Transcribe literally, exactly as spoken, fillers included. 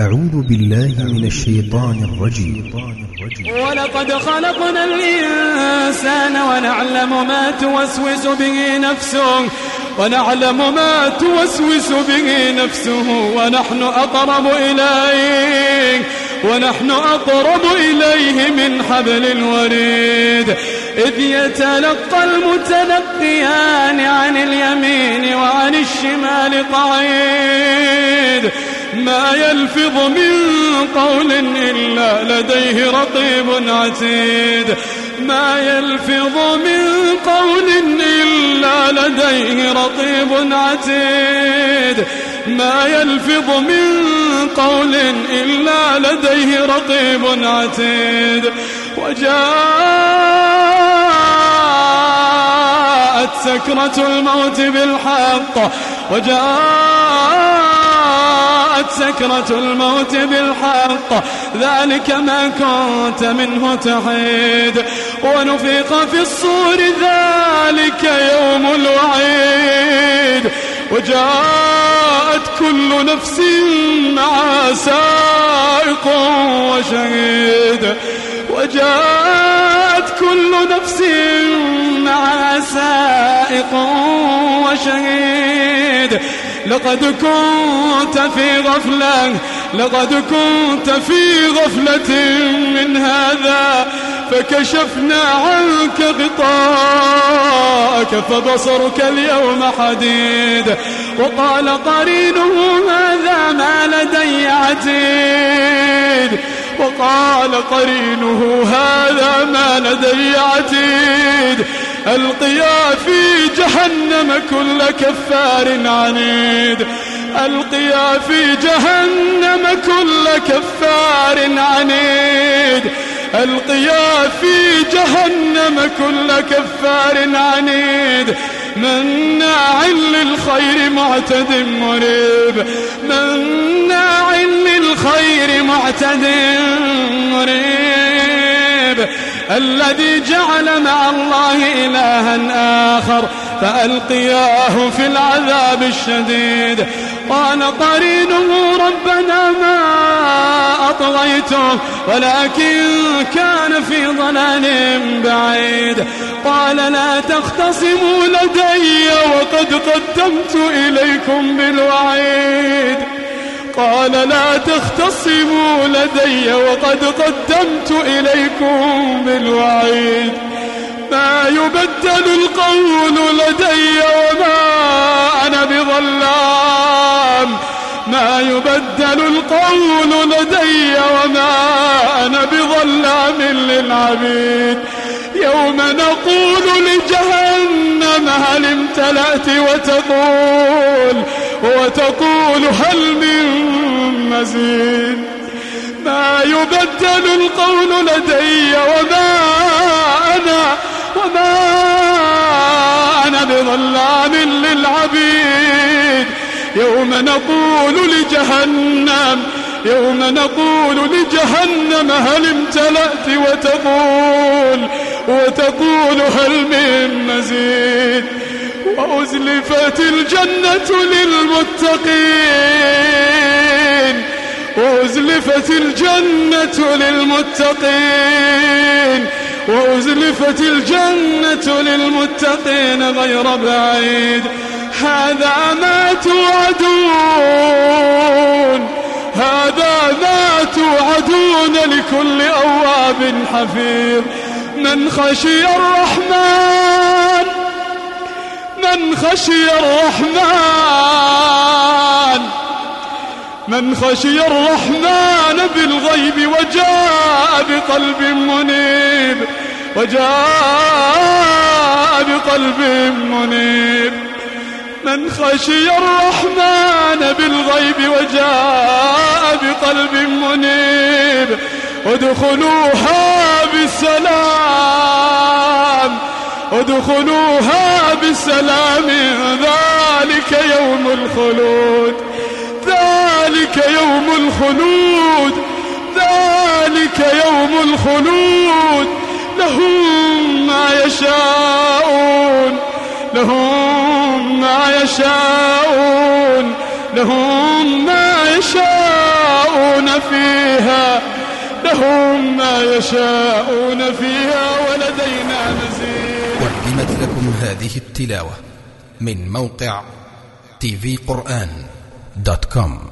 أعوذ بالله من الشيطان الرجيم. ولقد خلقنا الإنسان ونعلم ما توسوس به نفسه ونعلم ما توسوس به نفسه ونحن أقرب إليه ونحن أقرب إليه من حبل الوريد إذ يتلقى المتلقيان عن اليمين وعن الشمال قعيد ما يلفظ من قول إلا لديه رقيب عتيد ما يلفظ من قول إلا لديه رقيب عتيد ما يلفظ من قول إلا لديه رقيب عتيد وجاءت سكرة الموت بالحق وجاءت سكرة الموت بالحق ذلك ما كنت منه تحيد ونفخ في الصور ذلك يوم الوعيد وجاءت كل نفس مع سائق وشهيد وجاءت كل نفس مع سائق وشهيد لقد كنت في غفلة لقد كنت في غفلة من هذا فكشفنا عنك غطاءك فبصرك اليوم حديد وقال قرينه هذا ما لدي عتيد وقال قرينه هذا ما لدي عتيد ألقيا في جهنم كل كفار عنيد ألقيا في جهنم كل كفار عنيد ألقيا في جهنم كل كفار عنيد مناع للخير معتد مريب مناع للخير معتد مريب الذي جعل مع الله إلها آخر فألقياه في العذاب الشديد قال قرينه ربنا ما أطغيته ولكن كان في ضلال بعيد قال لا تختصموا لدي وقد قدمت إليكم بالوعيد قال لا تختصموا لدي وقد قدمت إليكم بالوعيد ما يبدل القول لدي وما أنا بظلام ما يبدل القول لدي وما أنا بظلام للعبيد يوم نقول لجهنم هل امتلأت وتقول وتقول هل من مزيد ما يبدل القول لدي وما أنا وما أنا بظلام للعبيد يوم نقول لجهنم يوم نقول لجهنم هل امتلأت وتقول وتقول هل من مزيد وأزلفت الجنة للمتقين وأزلفت الجنة للمتقين وأزلفت الجنة للمتقين غير بعيد هذا ما توعدون هذا ما توعدون لكل أواب حفيظ من خشي الرحمن من خشي الرحمن من خشي الرحمن بالغيب وجاء بقلب منيب وجاء بقلب منيب من خشي الرحمن بالغيب وجاء بقلب منيب ادخلوها بسلام ادخلوها بسلام ذلك يوم الخلود ذلك يوم الخلود ذلك يوم الخلود لهم ما يشاءون لهم ما يشاءون لهم ما يشاءون فيها لهم ما يشاءون فيها ولدينا مزيد. قدمت لكم هذه التلاوة من موقع تي في قرآن دوت كوم.